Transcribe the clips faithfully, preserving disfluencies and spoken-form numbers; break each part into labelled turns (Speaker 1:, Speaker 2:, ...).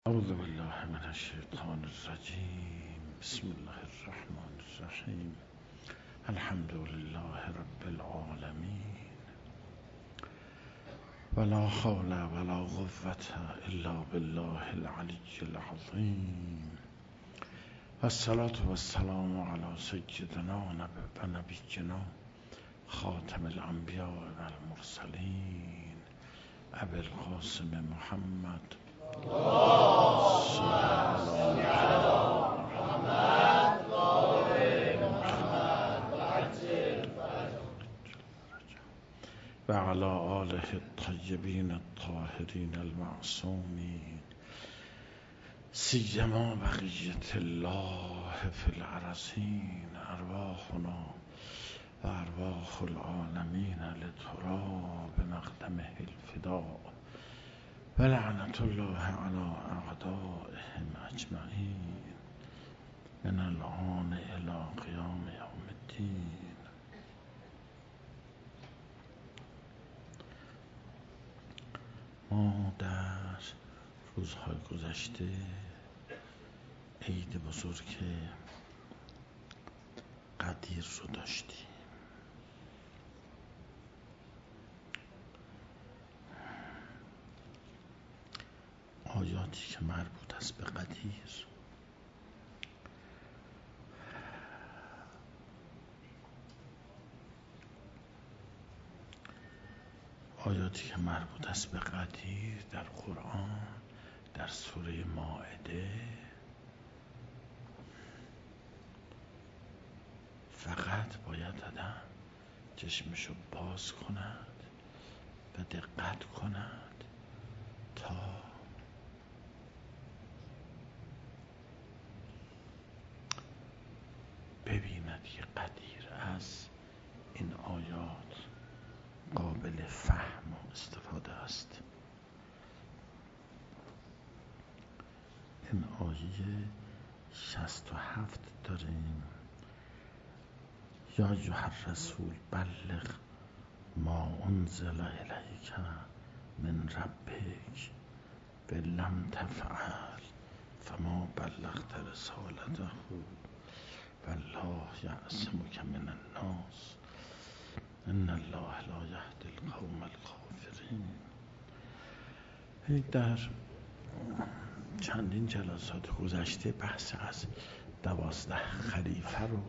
Speaker 1: اعوذ بالله من الشیطان الرجیم. بسم الله الرحمن الرحیم. الحمد لله رب العالمین. ولا حول ولا قوة الا بالله العلی العظیم. والصلاة والسلام علی سیدنا و نبینا خاتم الانبیاء و المرسلین ابی القاسم محمد و علی آله الطیبین الطاهرین المعصومین سیما بقیة الله فی الارضین. ارواحنا و ارواح العالمین لتراب مقدمه الفداء و لعنت الله علی اعدائهم اجمعین من الآن الی قیام یوم الدین. ما در روزهای گذشته عید بزرگ قدیر رو داشتیم. آیاتی که مربوط است به قدیر آیاتی که مربوط است به قدیر در قرآن در سوره مائده فقط باید آدم چشمشو باز کند و دقت کند تا ببیند که قدیر از این آیات قابل فهم و استفاده است. این آیه شصت و هفت داریم. یا ایها الرسول بلغ ما انزل الیک من ربک و لم تفعل فما بلغت رسالته والله یعصمک من الناس ان الله لا یهدی القوم الکافرین. در چندین جلسات گذشته بحث از دوازده خلیفه رو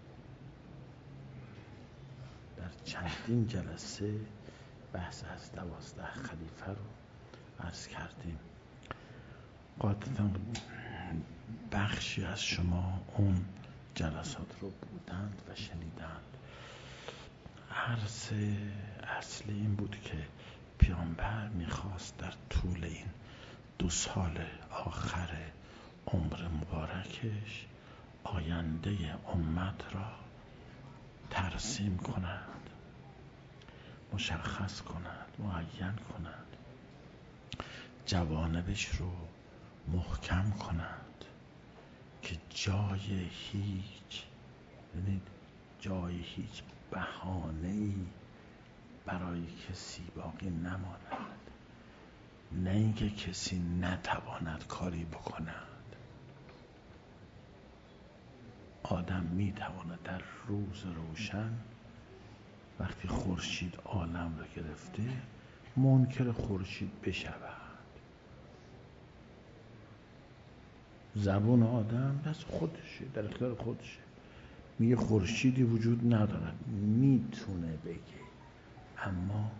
Speaker 1: در چندین جلسه بحث از دوازده خلیفه رو عرض کردیم. قاعدتا بخشی از شما اون جلسات رو بودند و شنیدند. عرض اصلی این بود که پیامبر میخواست در طول این دو سال آخر عمر مبارکش آینده امت را ترسیم کند، مشخص کند، معین کند، جوانبش رو محکم کند که جای هیچ ببینید جای هیچ بهانه‌ای برای کسی باقی نماند. نه اینکه کسی نتواند کاری بکند. آدم میتواند در روز روشن وقتی خورشید عالم را گرفته منکر خورشید بشود. زبون آدم دست خودشه، در اختیار خودشه. میگه خورشیدی وجود ندارد، میتونه بگه، اما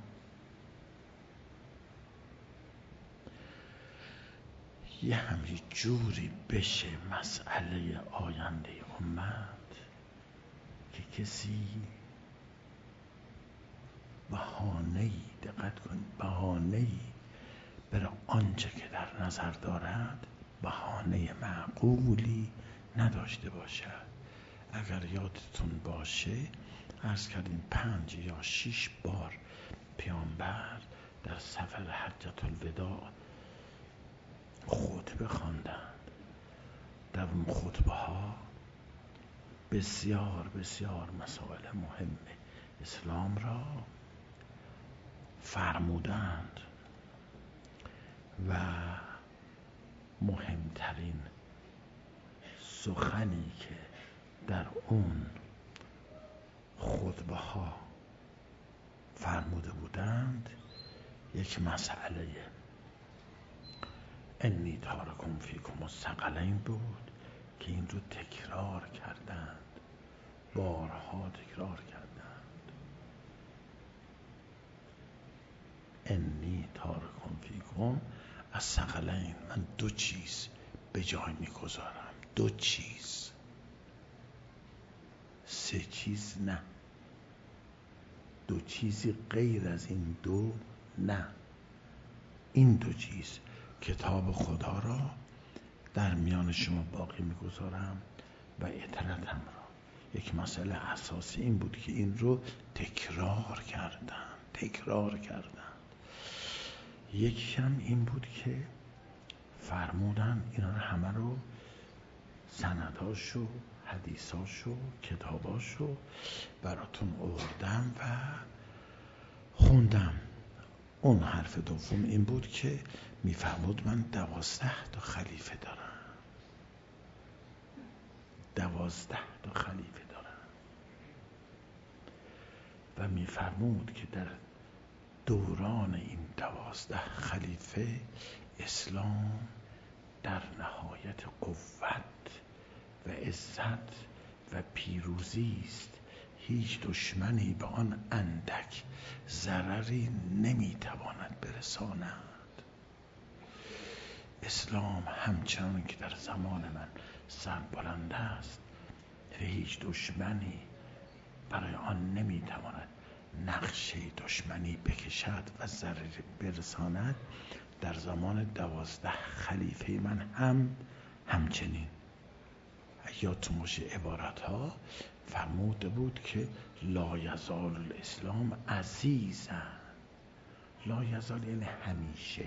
Speaker 1: یه همین جوری بشه مسئله آینده امت که کسی بهانه‌ای، دقت کنید، بهانه‌ای برای آنچه که در نظر دارد بهانه معقولی نداشته باشد. اگر یادتون باشه عرض کردیم پنج یا شش بار پیامبر در سفر حجت الوداع خطبه خواندند. در اون خطبه ها بسیار بسیار مسائل مهم اسلام را فرمودند و مهمترین سخنی که در اون خطبه ها فرموده بودند یک مسئله انی تارکم فیکم الثقلین بود که این رو تکرار کردند، بارها تکرار کردند. انی تارکم فیکم الثقلین، من دو چیز به جای میگذارم، دو چیز، سه چیز نه، دو چیزی غیر از این دو نه. این دو چیز کتاب خدا را در میان شما باقی میگذارم و اطرتم را. یک مسئله اساسی این بود که این رو تکرار کردن تکرار کردن یکی هم این بود که فرمودن اینا رو همه رو سنداشو، حدیثاشو، کتاباشو براتون آوردم و خوندم. اون حرف دوم این بود که میفرمود من دوازده تا خلیفه دارم، دوازده تا خلیفه دارم و میفرمود که در دوران این دوازده خلیفه اسلام در نهایت قوت و عزت و پیروزی است. هیچ دشمنی به آن اندک ضرری نمیتواند برساند. اسلام همچنان که در زمان من سربلند است، هیچ دشمنی برای آن نمیتواند نقشه دشمنی بکشد و ضرری برساند. در زمان دوازده خلیفه من هم همچنین. یادتون باشه عبارت ها فرموده بود که لا یزال الاسلام عزیزا. لا یزال یعنی همیشه،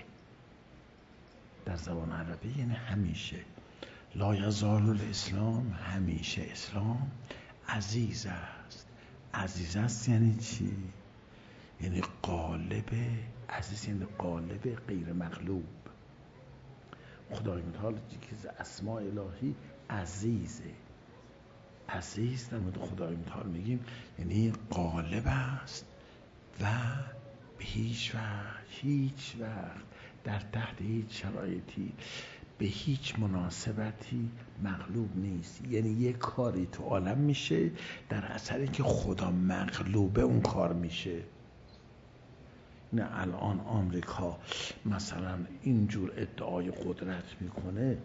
Speaker 1: در زبان عربی یعنی همیشه. لا یزال الاسلام، همیشه اسلام عزیز است. عزیز است یعنی چی؟ یعنی غالب. عزیز یعنی غالب، غیر مغلوب. خدای متعال که اسماء الهی عزیزه. عزیز در مورد خدای متعال میگیم یعنی غالب است و به هیچ وقت هیچ وقت در تحت هیچ شرایطی به هیچ مناسبتی مغلوب نیست. یعنی یک کاری تو عالم میشه در اثر اینکه خدا مغلوبه اون کار میشه. نه الان آمریکا مثلا اینجور ادعای قدرت میکنه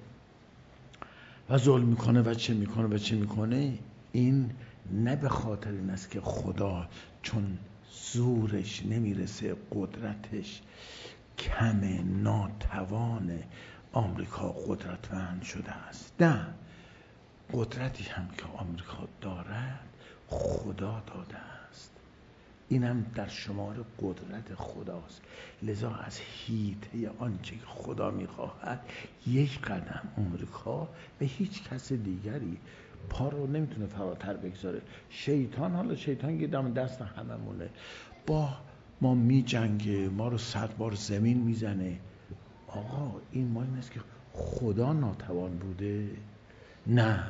Speaker 1: و ظلم میکنه و چه میکنه و چه میکنه، این نه به خاطر این است که خدا چون زورش نمیرسه، قدرتش کم، ناتوان آمریکا قدرتمند شده است. نه، قدرتی هم که آمریکا دارد خدا داده است. اینم در شمار قدرت خداست. لذا از حیطه آنچه که خدا میخواهد یک قدم آمریکا به هیچ کس دیگری پا رو نمیتونه فراتر بگذاره. شیطان، حالا شیطان که دم دست هممونه، با ما میجنگه، ما رو صد بار زمین میزنه. آقا این ما این است که خدا ناتوان بوده؟ نه،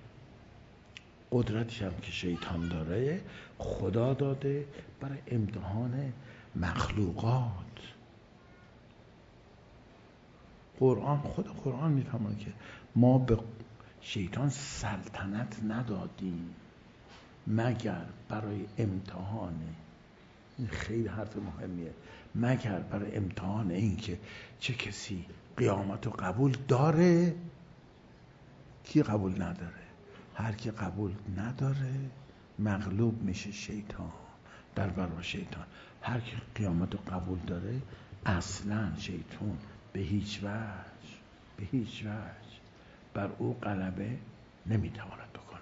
Speaker 1: قدرتی هم که شیطان داره خدا داده برای امتحان مخلوقات. قرآن، خود قرآن میفهمه که ما به شیطان سلطنت ندادیم مگر برای امتحان، این خیلی حرف مهمیه، مگر برای امتحان این که چه کسی قیامت رو قبول داره، کی قبول نداره. هر کی قبول نداره مغلوب میشه شیطان در برابر شیطان. هر کی قیامت رو قبول داره اصلا شیطان به هیچ وجه به هیچ وجه بر او غلبه نمیتواند بکنه.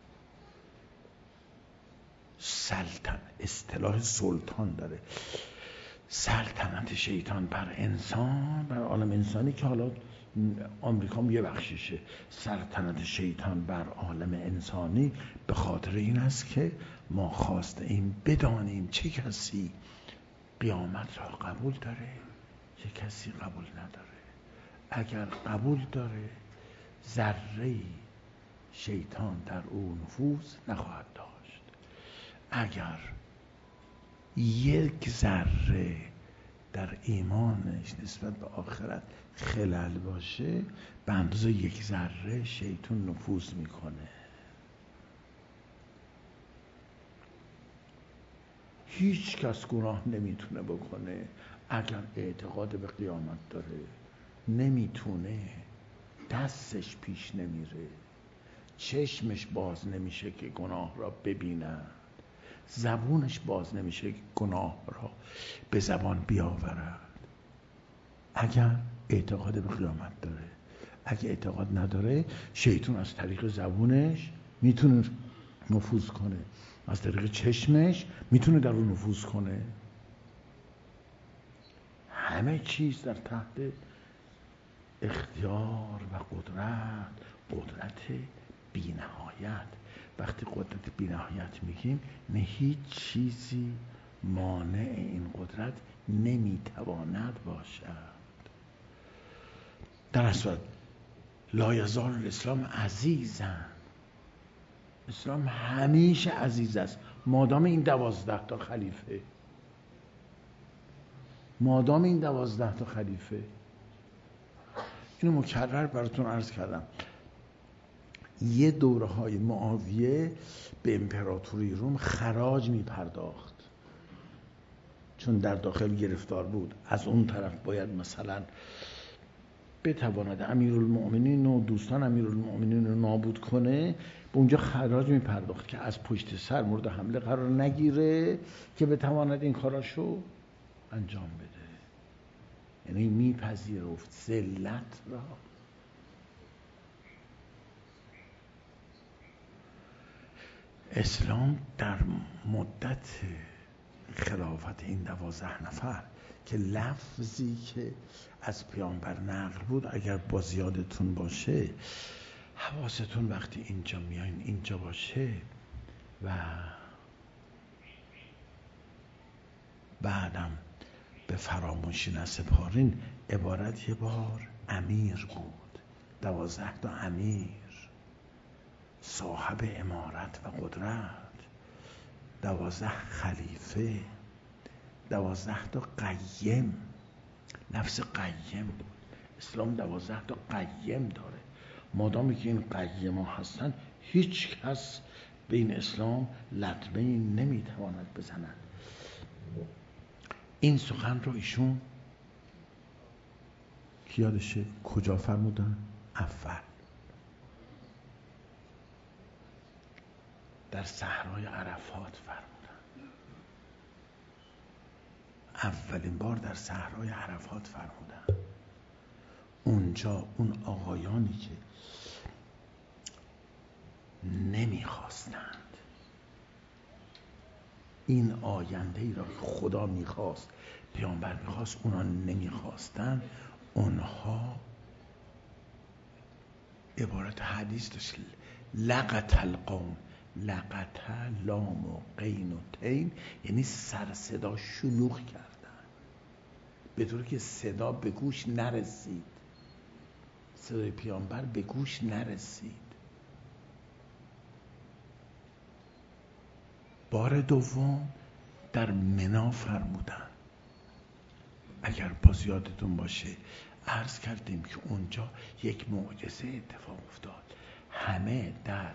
Speaker 1: سلطن، اصطلاح سلطان داره. سلطنت شیطان بر انسان، بر عالم انسانی که حالا آمریکا هم یه بخشیشه، سلطنت شیطان بر عالم انسانی به خاطر این است که ما خواسته این بدانیم چه کسی قیامت را قبول داره، چه کسی قبول نداره. اگر قبول داره ذره‌ای شیطان در او نفوذ نخواهد داشت. اگر یک ذره در ایمانش نسبت به آخرت خلل باشه، به اندازه یک ذره شیطان نفوذ میکنه. هیچ کس گناه نمیتونه بکنه اگر اعتقاد به قیامت داره. نمیتونه، دستش پیش نمیره، چشمش باز نمیشه که گناه را ببیند، زبونش باز نمیشه که گناه را به زبان بیاورد اگر اعتقاد به قیامت داره. اگر اعتقاد نداره، شیطان از طریق زبونش میتونه نفوذ کنه، از طریق چشمش میتونه در اون نفوذ کنه. همه چیز در تحت اختیار و قدرت، قدرت بی نهایت. وقتی قدرت بی نهایت میگیم، نه هیچ چیزی مانع این قدرت نمیتواند باشد. در اصل لا یزال الاسلام عزیزا، اسلام همیشه عزیز است مادام این دوازده تا خلیفه، مادام این دوازده تا خلیفه. اینو مکرر براتون عرض کردم. یه دوره های معاویه به امپراتوری روم خراج می پرداخت، چون در داخل گرفتار بود. از اون طرف باید مثلا بتواند امیرالمؤمنین و دوستان امیرالمؤمنین رو نابود کنه، به اونجا خراج می پرداخت که از پشت سر مورد حمله قرار نگیره، که بتواند این کاراشو انجام بده. یعنی میپذیرفت ذلت را. اسلام در مدت خلافت این دوازده نفر که لفظی که از پیامبر نقل بود، اگر با زیادتون باشه، حواستون وقتی اینجا میاین اینجا باشه و بعدم به فراموشی نسپارین، عبارت یه بار امیر بود، دوازده تا امیر، صاحب امارت و قدرت، دوازده خلیفه، دوازده تا قیم. نفس قیم بود. اسلام دوازده تا قیم داره. مادامی که این قیم ها هستن، هیچ کس به این اسلام لطمه نمیتواند بزند. این سخن رو ایشون کی یادشه کجا فرمودن؟ اول در صحرای عرفات فرمودن. اولین بار در صحرای عرفات فرمودن. اونجا اون آقایانی که نمیخواستند این آینده ای را که خدا میخواست، پیامبر میخواست، اونا نمیخواستن، اونها عبارت حدیث داشت: لقت القوم، لقت لام و قین و تین، یعنی سر صدا شلوغ کردن به طوری که صدا به گوش نرسید، صدای پیامبر به گوش نرسید. بار دوم در منا فرمودن. اگر باز یادتون باشه عرض کردیم که اونجا یک معجزه اتفاق افتاد. همه در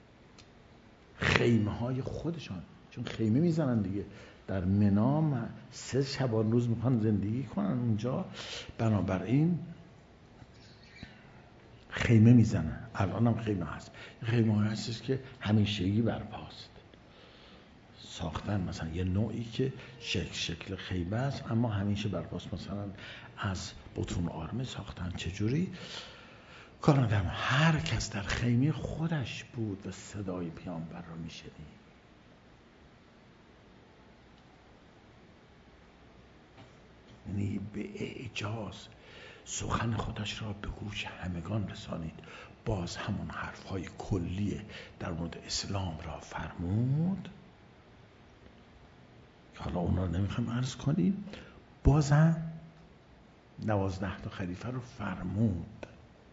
Speaker 1: خیمه های خودشان، چون خیمه میزنن دیگه، در منا سه شبان روز میخوان زندگی کنن اونجا، بنابراین خیمه میزنن. الان هم خیمه هست. خیمه هستش که همیشگی برپاست، ساختن مثلا یه نوعی که شکل شکل خیمه است اما همیشه برپاست. مثلا از بطون آرمه ساختن. چجوری؟ کار ندارم، هر کس در خیمه خودش بود و صدای پیامبر رو میشنید. یعنی به اعجاز سخن خودش را به گوش همگان رسانید. باز همون حرفهای کلی در مورد اسلام را فرمود، حالا اونا رو نمیخوایم عرض کنیم. بازم دوازده تا خلیفه رو فرمود.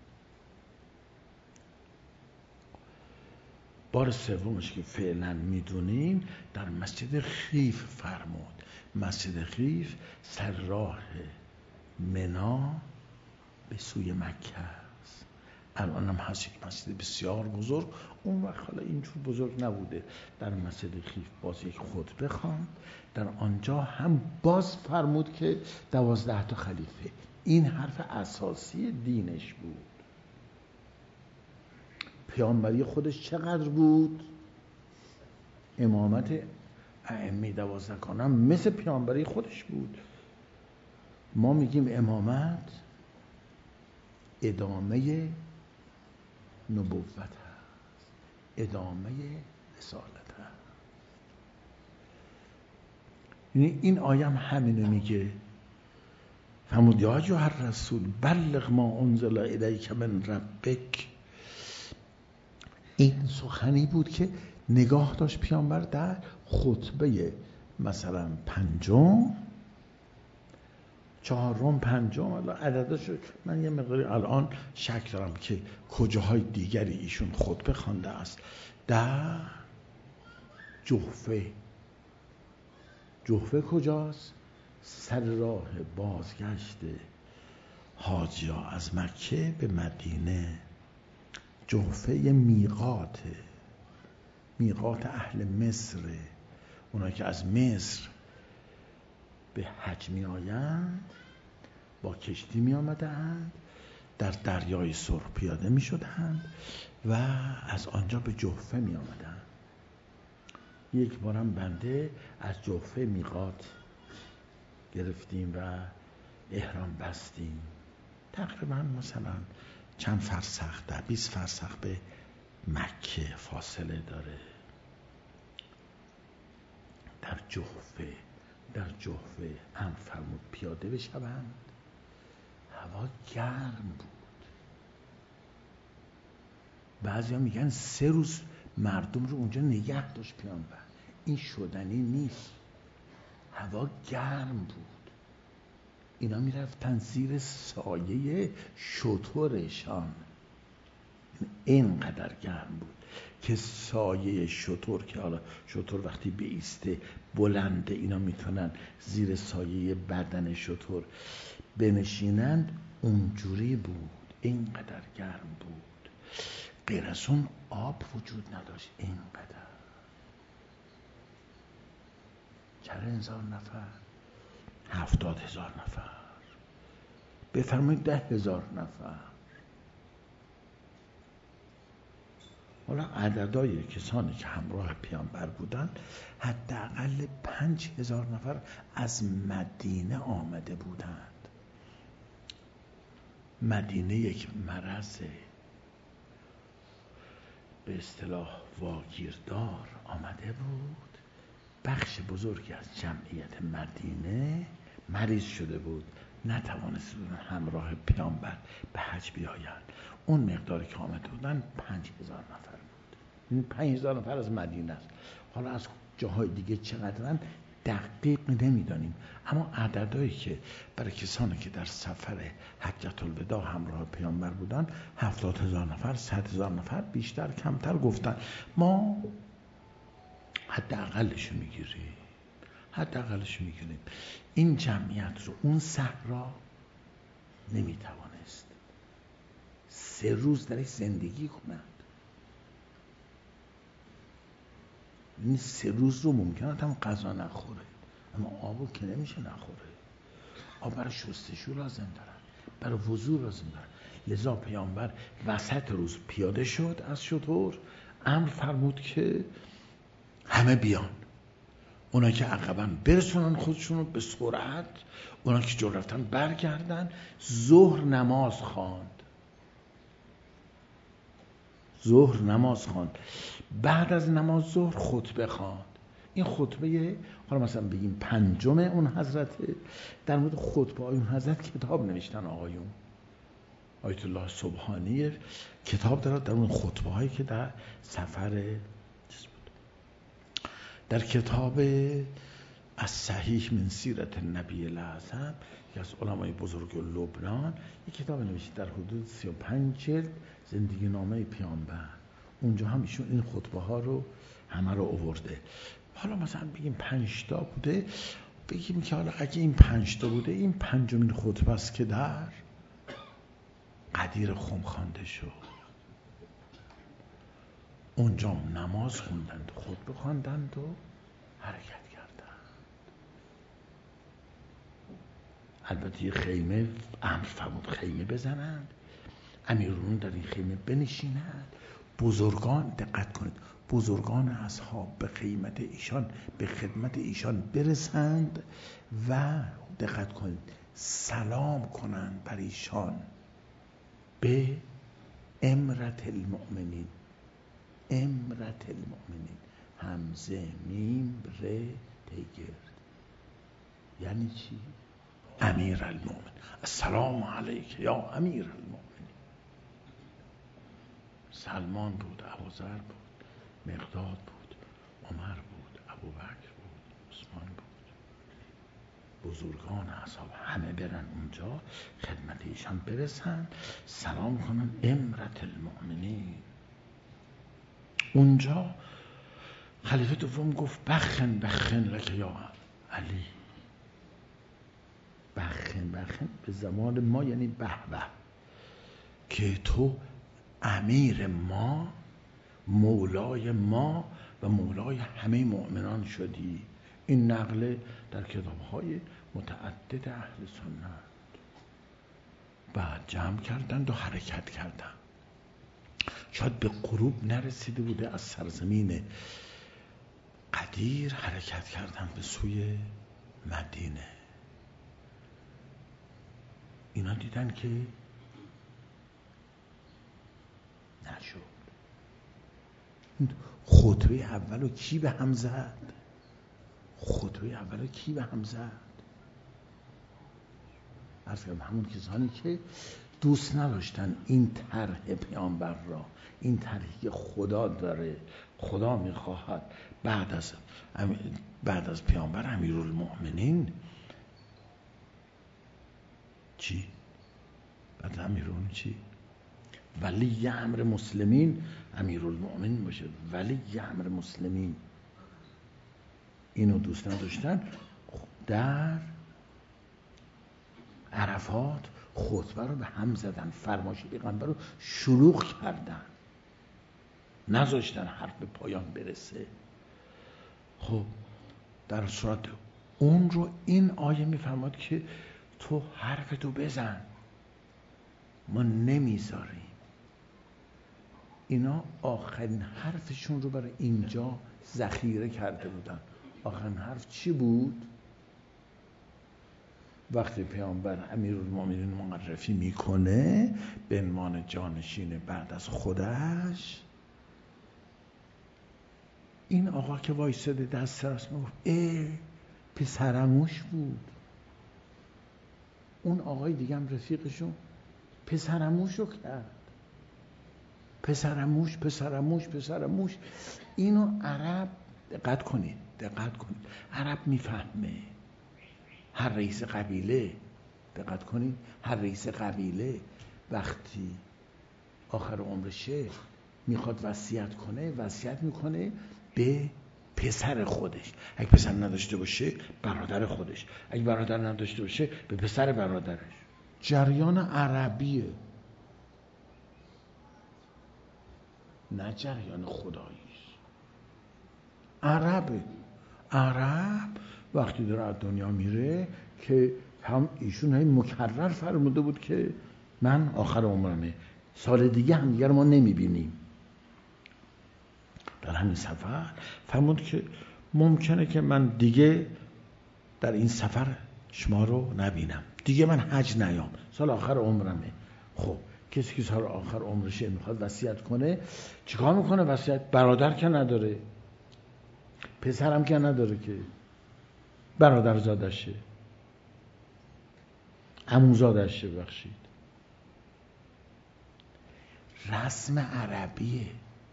Speaker 1: بار سومش که فعلا میدونیم در مسجد خیف فرمود. مسجد خیف سر راه منا به سوی مکه است. الان هم هست یک مسجد بسیار بزرگ. اون وقت حالا اینجور بزرگ نبوده. در مسجد خیف باز یک خطبه خواند. در آنجا هم باز فرمود که دوازده تا خلیفه. این حرف اساسی دینش بود. پیامبری خودش چقدر بود؟ امامت ائمه دوازده کانه هم مثل پیامبری خودش بود. ما میگیم امامت ادامه نبوت هست، ادامه رسالت هست. یعنی این آیه هم همینو میگه. فرمود یا ایها الرسول بلغ ما انزل الیک من ربک. این سخنی بود که نگاه داشت پیامبر در خطبه مثلا پنجم، چهارم، پنجم، الان عددش من یه مقداری الان شک دارم که کجاهای دیگری ایشون خطبه خوانده است. در جحفه. جحفه کجاست؟ سر راه بازگشت حاجی‌ها از مکه به مدینه. جحفه یه میقاته، میقات اهل مصر. اونایی که از مصر به حج می آیند با کشتی می آمدند، در دریای سرخ پیاده می شدند و از آنجا به جحفه می آمدند. یک بارم بنده از جحفه میقات گرفتیم و احرام بستیم. تقریبا مثلا چند فرسخ، در بیست فرسخ به مکه فاصله داره. در جحفه در جحفه هم فرمود پیاده بشوند. هوا گرم بود. بعضیا میگن سه روز مردم رو اونجا نگه داشت پیامبر. این شدنی نیست. هوا گرم بود. اینا میرفتن زیر سایه شترشان. اینقدر گرم بود که سایه شتر، که حالا شتر وقتی بیسته بلنده، اینا میتونن زیر سایه بدن شتر بنشینند. اونجوری بود. اینقدر گرم بود. غیر از اون آب وجود نداشت. اینقدر. چند هزار نفر؟ هفتاد هزار نفر. بفرمایید ده هزار نفر. حالا عددهای کسانی که همراه پیامبر بودن حداقل پنج هزار نفر از مدینه آمده بودند. مدینه یک مرز به اصطلاح واگیردار آمده بود. بخش بزرگی از جمعیت مدینه مریض شده بود، نتوانسته بودن همراه پیامبر به حج بیایند. اون مقداری که آمده بودن پنج هزار نفر بود. این پنج هزار نفر از مدینه است. حالا از جاهای دیگه چقدرن دقیق نمیدانیم، اما عددهایی که برای کسانی که در سفر حجة الوداع همراه پیامبر بودن هفتاد هزار نفر، صد هزار نفر، بیشتر کمتر گفتن. ما حداقلش میگیریم. حداقلش میگیریم. این جمعیت رو اون صحرا نمیتوانست سه روز درش زندگی کنند. این سه روز رو ممکنه هم غذا نخوره، اما آبو که نمیشه نخوره. آب برای شستشو لازم دارن، برای وضو لازم دارن. لذا پیامبر وسط روز پیاده شد از شتر، امر فرمود که همه بیان. اونا که عقباً برسونن خودشونو به سرعت، اونا که جلو رفتن برگردن. ظهر نماز خواند. ظهر نماز خواند. بعد از نماز ظهر خطبه خواند. این خطبه، حالا مثلا بگیم پنجم اون حضرته. در مورد خطبه اون حضرت کتاب نوشتن آقایون. آیت الله سبحانی کتاب دارد در اون خطبه هایی که در سفر در کتاب از صحیح من سیرت النبی الاعظم یکی از علمای بزرگ لبنان یک کتاب نوشته در حدود سی و پنج جلد، زندگی نامه پیامبر. اونجا هم ایشون این خطبه ها رو همه رو آورده. حالا مثلا بگیم پنج تا بوده، بگیم که حالا اگه این پنج تا بوده، این پنجمین خطبه است که در قدیر خم خوانده شد. اونجا نماز خوندند، خطبه خواندند و حرکت کردند. البته یه خیمه امر فرمود خیمه بزنند، امیرالمومنین در این خیمه بنشینند. بزرگان، دقت کنید، بزرگان اصحاب به خدمت ایشان به خدمت ایشان برسند و دقت کنید سلام کنند بر ایشان به امرت المؤمنین. امرت المؤمنین، همزه میم ره تگرد، یعنی چی؟ امیر المؤمن، السلام علیک یا امیر المؤمنین. سلمان بود، ابوذر بود، مقداد بود، عمر بود، ابوبکر بود، عثمان بود. بزرگان اصحاب همه برن اونجا خدمت ایشان برسن، سلام کنن امرت المؤمنین. اونجا خلیفه دوم گفت بخن بخن لک یا علی. بخن بخن به زمان ما یعنی به به، که تو امیر ما، مولای ما و مولای همه مؤمنان شدی. این نقل در کتاب‌های متعدد اهل سنت. بعد جمع کردند و حرکت کردند. شاید به غروب نرسیده بوده، از سرزمین قدیر حرکت کردند به سوی مدینه. اینا دیدن که نشد. خطوه اولو کی به هم زد؟ خطوه اولو کی به هم زد؟ عرض کردم همون کسانی که دوست نداشتن این طرح پیامبر را، این طرحی که خدا داره، خدا میخواهد بعد از بعد از پیامبر امیرالمؤمنین چی؟ بعد امیرالمؤمنین چی؟ ولی امر مسلمین امیرالمؤمنین باشه. ولی امر مسلمین اینو دوست نداشتن. در عرفات خطبه رو به هم زدن، فرمایش پیغمبر رو شلوغ کردن، نذاشتن حرف به پایان برسه. خب در صورت اون رو این آیه میفرماد که تو حرفتو بزن، ما نمیذاریم. اینا آخرین حرفشون رو برای اینجا ذخیره کرده بودن. آخرین حرف چی بود؟ وقتی پیامبر امیرالمؤمنین معرفی میکنه به عنوان جانشین بعد از خودش، این آقا که وایساده دست راست میگفت ای پسرموش بود. اون آقای دیگه هم رفیقشون پسرموش رو کرد. پسرموش پسرموش پسرموش. اینو عرب، دقت کنید دقت کنید عرب میفهمه. هر رئیس قبیله، دقت کنید، هر رئیس قبیله وقتی آخر عمرشه میخواد وصیت کنه، وصیت میکنه به پسر خودش. اگه پسر نداشته باشه برادر خودش، اگه برادر نداشته باشه به پسر برادرش. جریان عربیه، نه جریان خداییش. عربه. عرب وقتی داره از دنیا میره که هم ایشون هم مکرر فرموده بود که من آخر عمرمه، سال دیگه هم دیگر ما نمیبینیم. در همین سفر فرمود که ممکنه که من دیگه در این سفر شما رو نبینم، دیگه من حج نیام، سال آخر عمرمه. خب کسی که سال آخر عمرشه میخواد وصیت کنه، چیکار میکنه وصیت؟ برادر که نداره، پسرم که نداره که برادر زادشه، عمو زادشه. بخشید رسم عربیه.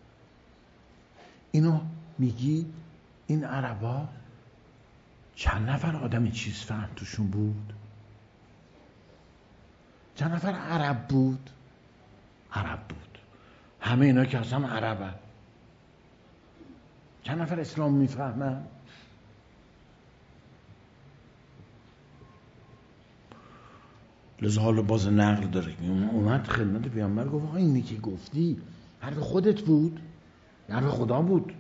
Speaker 1: اینو میگی این عربا چند نفر آدم چیز فهم توشون بود؟ چند نفر عرب بود؟ عرب بود. همه اینا که اصلا عربن. چند نفر اسلام میفهمن؟ لذا حالا باز نقل داره، اومد خدمت پیامبر گفت آقا اینی که گفتی حرف خودت بود؟ حرف خدا بود؟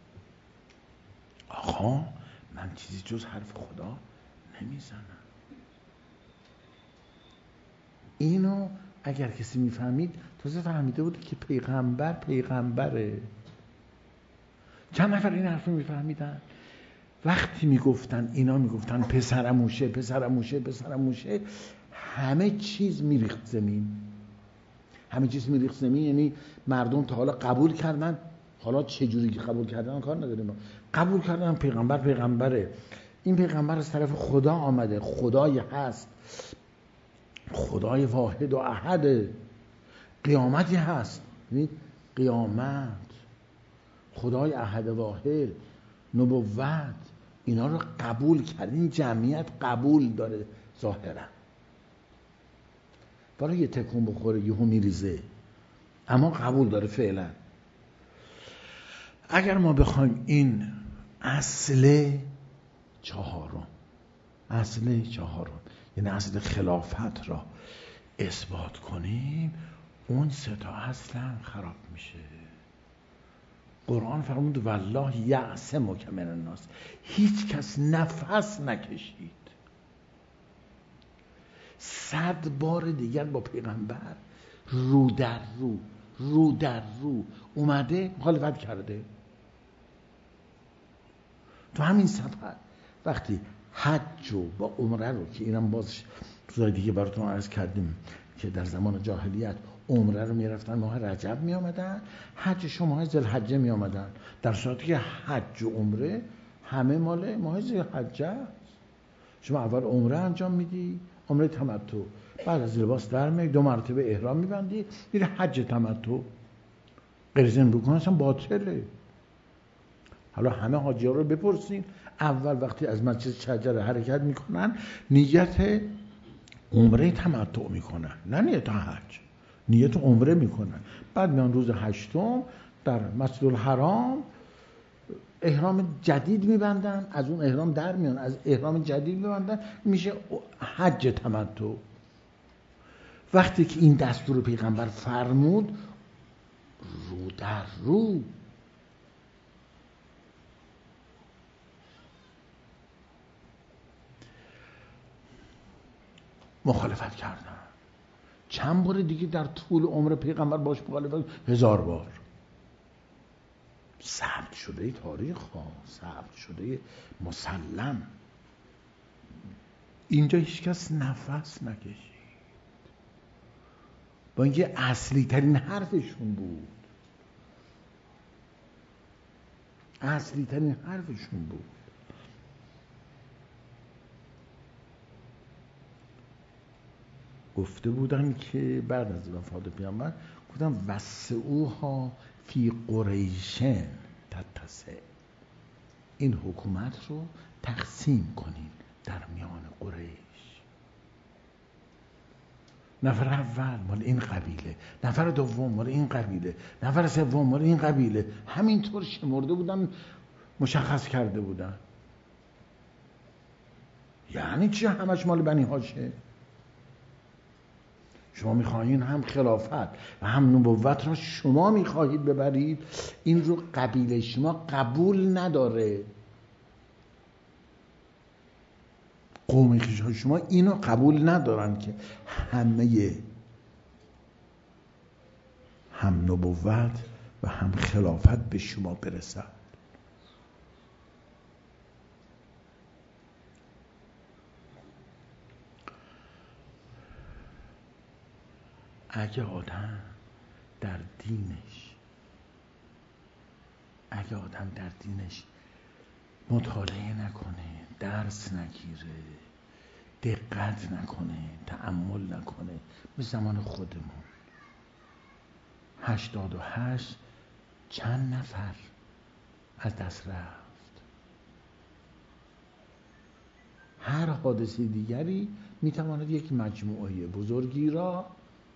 Speaker 1: آقا من چیزی جز حرف خدا نمیزنم. اینو اگر کسی میفهمید تازه فهمیده بود که پیغمبر پیغمبره. چند نفر این حرف رو میفهمیدن؟ وقتی میگفتن اینا میگفتن پسرموشه پسرموشه پسرموشه، همه چیز میریخت زمین. همه چیز میریخت زمین یعنی مردم تا حالا قبول کردن، حالا چه جوری قبول کردن کار نداریم، قبول کردن پیغمبر پیغمبره. این پیغمبر از طرف خدا آمده، خدای هست، خدای واحد و احد، قیامتی هست، یعنی قیامت، خدای احد واحد، نبوت، اینا رو قبول کرد. این جمعیت قبول داره ظاهرا، برای یه تکون بخوره یهو میریزه، اما قبول داره فعلا. اگر ما بخوایم این اصل چهارم، اصل چهارم یعنی اصل خلافت را اثبات کنیم، اون سه تا اصلا خراب میشه. قرآن فرمود والله یعصمک من الناس، هیچ کس نفس نکشید. صد بار دیگر با پیغمبر رو در رو رو در رو اومده مخالفت کرده. تو همین سفر وقتی حج و با عمره رو که اینم باز روزای دیگه براتون عرض کردیم که در زمان جاهلیت عمره رو میرفتن ماه رجب می آمدن، حجش ماه ذوالحجه می آمدن، در صورتی که حج و عمره همه مال ماه ذوالحجه است. شما اول عمره انجام میدی، عمره تمتع، بعد از لباس در میای دو مرتبه احرام میبندی میری حج تمتع. غیر از این بکنه اصلا باطله. حالا همه حاجی ها رو بپرسین، اول وقتی از مسجد شجره حرکت میکنن نیت عمره تمتع میکنن، نه نیت حج، نیت عمره میکنن. بعد میان روز هشتم در مسجد الحرام احرام جدید میبندن، از اون احرام در میان، از احرام جدید میبندن، میشه حج تمتع. وقتی که این دستور پیغمبر فرمود رو در رو مخالفت کردن. چند بار دیگه در طول عمر پیغمبر باش مخالفت، هزار بار. ثبت شده تاریخ ها، ثبت شده مسلم. اینجا هیچ کس نفس نکشید، با اینکه اصلی ترین حرفشون بود، اصلی ترین حرفشون بود. گفته بودن که بعد از وفات پیامبر گفتن وسعوها فی قریشن تتسع، این حکومت رو تقسیم کنین در میان قریش. نفر اول مال این قبیله، نفر دوم مال این قبیله، نفر سوم مال این قبیله، همینطور شمرده بودن، مشخص کرده بودن. یعنی چی همش مال بنی هاشم؟ شما میخواهید هم خلافت و هم نبوت را شما میخواهید ببرید، این رو قبیله شما قبول نداره، قوم خویش شما اینو قبول ندارن که همه هم نبوت و هم خلافت به شما برسد. اگه آدم در دینش اگه آدم در دینش مطالعه نکنه، درس نگیره، دقت نکنه، تأمل نکنه، به زمان خودمون هشتاد و هشت چند نفر از دست رفت. هر حادثه دیگری میتواند یک مجموعه بزرگی را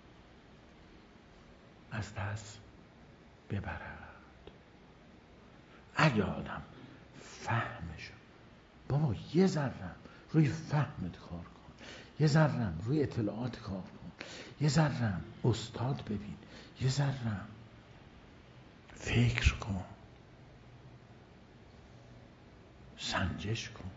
Speaker 1: از دست ببرد. اگه آدم فهمش، بابا یه ذرم روی فهمت کار کن، یه ذرم روی اطلاعات کار کن، یه ذرم استاد ببین، یه ذرم فکر کن، سنجش کن.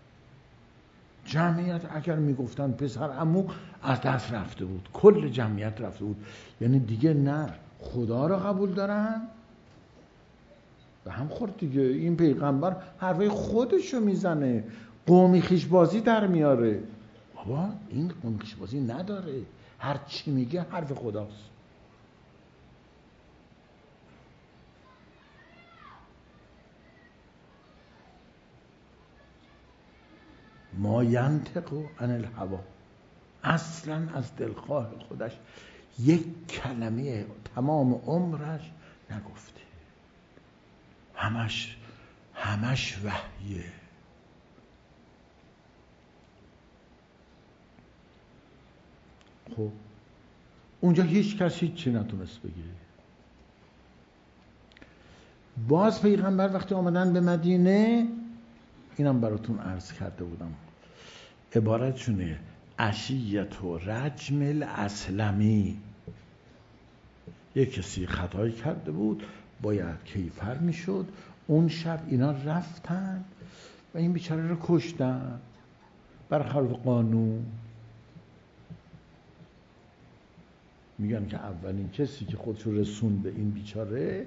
Speaker 1: جمعیت اگر میگفتن پسر عمو از دست رفته بود، کل جمعیت رفته بود، یعنی دیگه نه خدا رو قبول دارن و هم خورد دیگه. این پیغمبر حرفای خودشو میزنه، قومی خیشبازی در میاره. بابا این قومی خیشبازی نداره، هر چی میگه حرف خداست. ما ینطق عن الهوا، اصلا از دلخواه خودش یک کلمه تمام عمرش نگفته، همش همش وحیه. خب اونجا هیچ کسی چی نتونست بگه. باز پیغمبر وقتی آمدن به مدینه، اینم براتون عرض کرده بودم، عبارتشونه عشیت و رجم الاسلمی. یک کسی خطایی کرده بود، باید کیفر میشد. اون شب اینا رفتن و این بیچاره رو کشتن برخلاف قانون. میگن که اولین کسی که خودش رو رسون به این بیچاره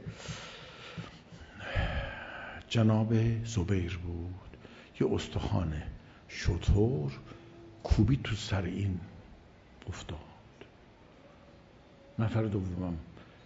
Speaker 1: جناب زبیر بود. یه استخوان شتر کوبی تو سر این افتاد. نفر دومم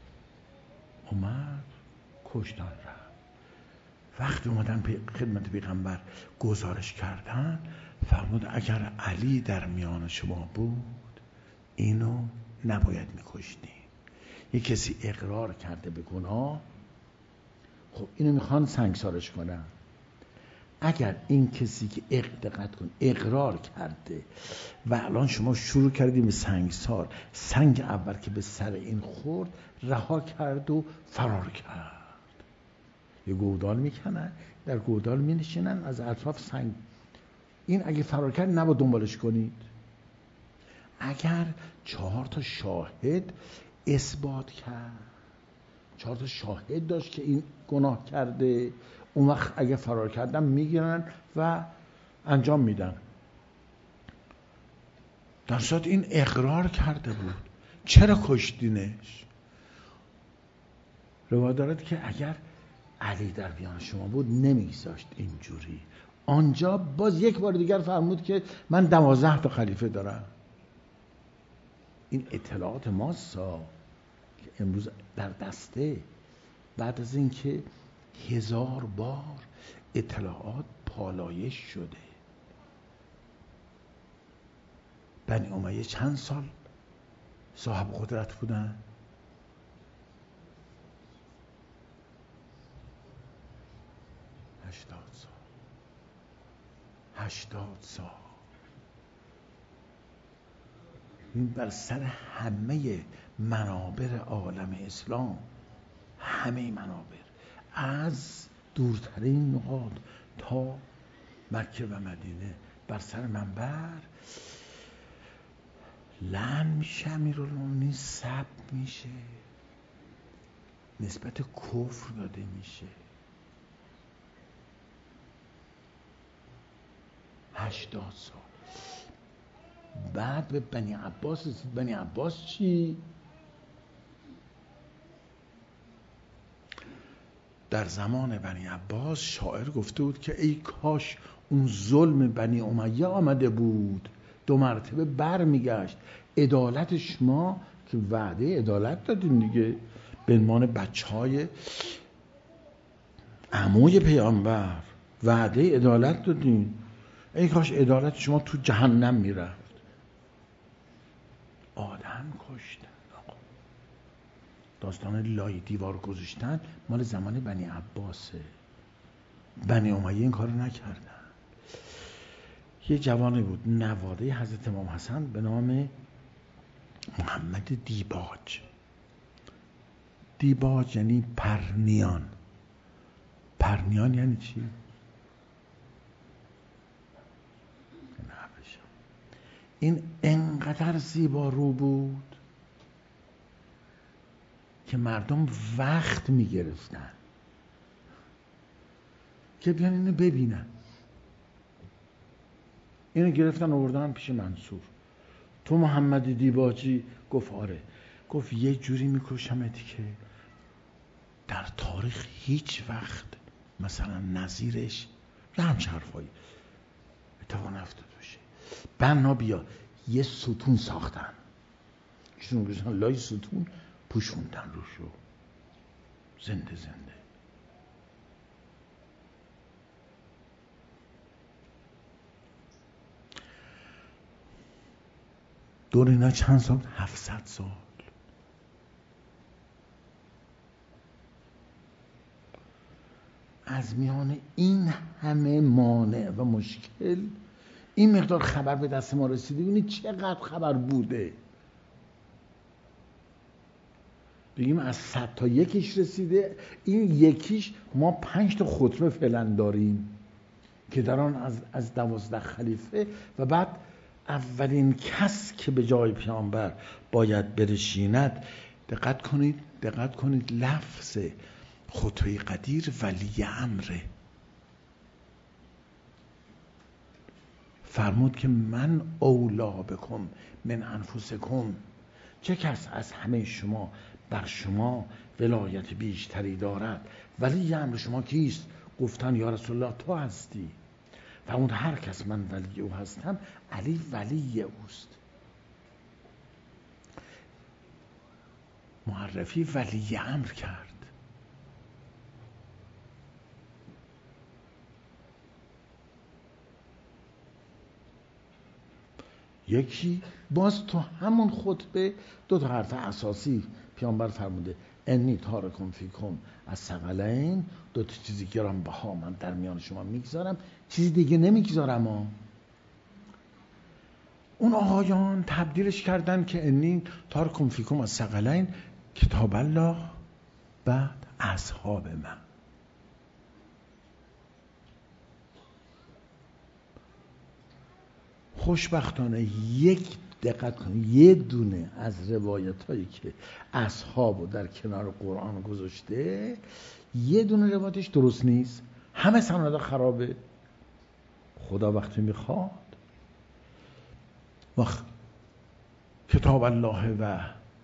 Speaker 1: اومد کشتن رفت. وقتی اومدن خدمت پیغمبر گزارش کردن، فرمود اگر علی در میان شما بود اینو نباید میکشتین. یه کسی اقرار کرده به گناه، خب اینو میخوان سنگسارش کنن. اگر این کسی که دقت کن اقرار کرده و الان شما شروع کردیم به سنگسار، سنگ اول که به سر این خورد رها کرد و فرار کرد. یه گودال میکنن، در گودال مینشینن، از اطراف سنگ. این اگه فرار کرد نباید دنبالش کنید. اگر چهار تا شاهد اثبات کرد، چهار تا شاهد داشت که این گناه کرده، اون وقت اگه فرار کردن میگیرن و انجام میدن. در صورت این اقرار کرده بود، چرا کشتینش؟ روایت دارد که اگر علی در میان شما بود نمیگذاشت اینجوری. آنجا باز یک بار دیگر فرمود که من دوازده تا خلیفه دارم. این اطلاعات ماسا که امروز در دسته، بعد از اینکه هزار بار اطلاعات پالایش شده. بنی امیه چند سال صاحب قدرت بودن؟ هشتاد سال. هشتاد سال. این بر سر همه منابر عالم اسلام، همه منابر از دورترین نقاط تا مکه و مدینه بر سر منبر لعن میشه، امیرالمومنین سب میشه، نسبت کفر داده میشه. هشتاد سال. بعد به بنی عباس رسید. بنی عباس چی؟ در زمان بنی عباس شاعر گفته بود که ای کاش اون ظلم بنی امیه آمده بود، دو مرتبه بر میگشت. عدالت شما که وعده عدالت دادین دیگه به عنوان بچه های عموی پیامبر، وعده عدالت دادین. ای کاش عدالت شما تو جهنم میرفت. آدم کشتن. داستان لای دیوار گذاشتن مال زمان بنی عباسه. بنی امیه این کارو نکردن. یه جوانی بود نواده حضرت امام حسن به نام محمد دیباج. دیباج یعنی پرنیان. پرنیان یعنی چی؟ این انقدر زیبا رو بود که مردم وقت می گرفتن که بیان اینو ببینن. اینو گرفتن آوردن پیش منصور. تو محمد دیباجی؟ گفت آره. گفت یه جوری میکشمت که در تاریخ هیچ وقت مثلا نظیرش یه همچه حرفایی اتفاق نیفتاده باشه. بنا بیا یه ستون ساختن، ایشون گذاشتن لای ستون، پوشوندن روشو، زنده زنده. دور اینا چند سال؟ هفتصد سال. از میان این همه مانع و مشکل این مقدار خبر به دست ما رسیده. ببینید چقدر خبر بوده. بگیم از صد تا یکیش رسیده. این یکیش ما پنج تا خطبه فعلا داریم که در آن از از دوازده خلیفه و بعد اولین کس که به جای پیامبر باید برشیند. دقت کنید دقت کنید لفظ خطبه قدیر ولی امره. فرمود که من اولا بکم من انفسکم، چه کس از همه شما بر شما ولایت بیشتری دارد؟ ولی امر شما کیست؟ گفتن یا رسول الله تو هستی. فرمود هر کس من ولی او هستم علی ولی اوست. معرفی ولی امر کرد. یکی باز تو همون خطبه دو تا حرف اساسی پیامبر فرموده انی تارکم فیکم از ثقلین، دو تا چیزی گران بها من در میان شما میگذارم، چیزی دیگه نمیگذارم. ها اون آقایان تبدیلش کردن که انی تارکم فیکم از ثقلین کتاب الله بعد اصحاب من. خوشبختانه یک دقت کنید یه دونه از روایت هایی که اصحابو در کنار قرآن گذاشته یه دونه روایتش درست نیست، همه سند خرابه. خدا وقتی میخواد وقت کتاب الله و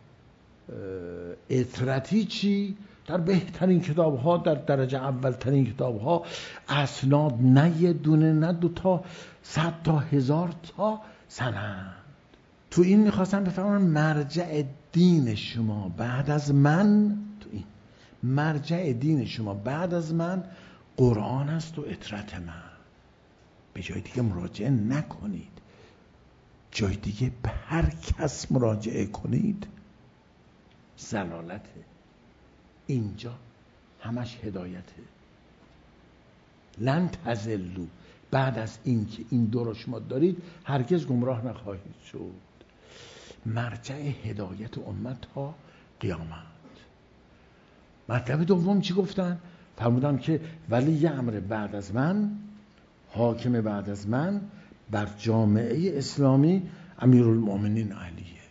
Speaker 1: اطرتی چی در بهترین کتاب ها، در درجه اول ترین کتاب ها اسناد نه یه دونه نه دوتا، صد تا هزار تا سند. تو این میخواستم بفهمم مرجع دین شما بعد از من، تو این مرجع دین شما بعد از من قرآن است و اطرت من. به جای دیگه مراجعه نکنید. جای دیگه به هر کس مراجعه کنید ضلالته. اینجا همش هدایته. لن تضلوا، بعد از این که این دو رو شما دارید هرگز گمراه نخواهید شد. مرجع هدایت امت تا قیامت. مطلب دوم چی گفتن؟ فرمودن که ولی امر بعد از من، حاکم بعد از من بر جامعه اسلامی امیرالمؤمنین علیه.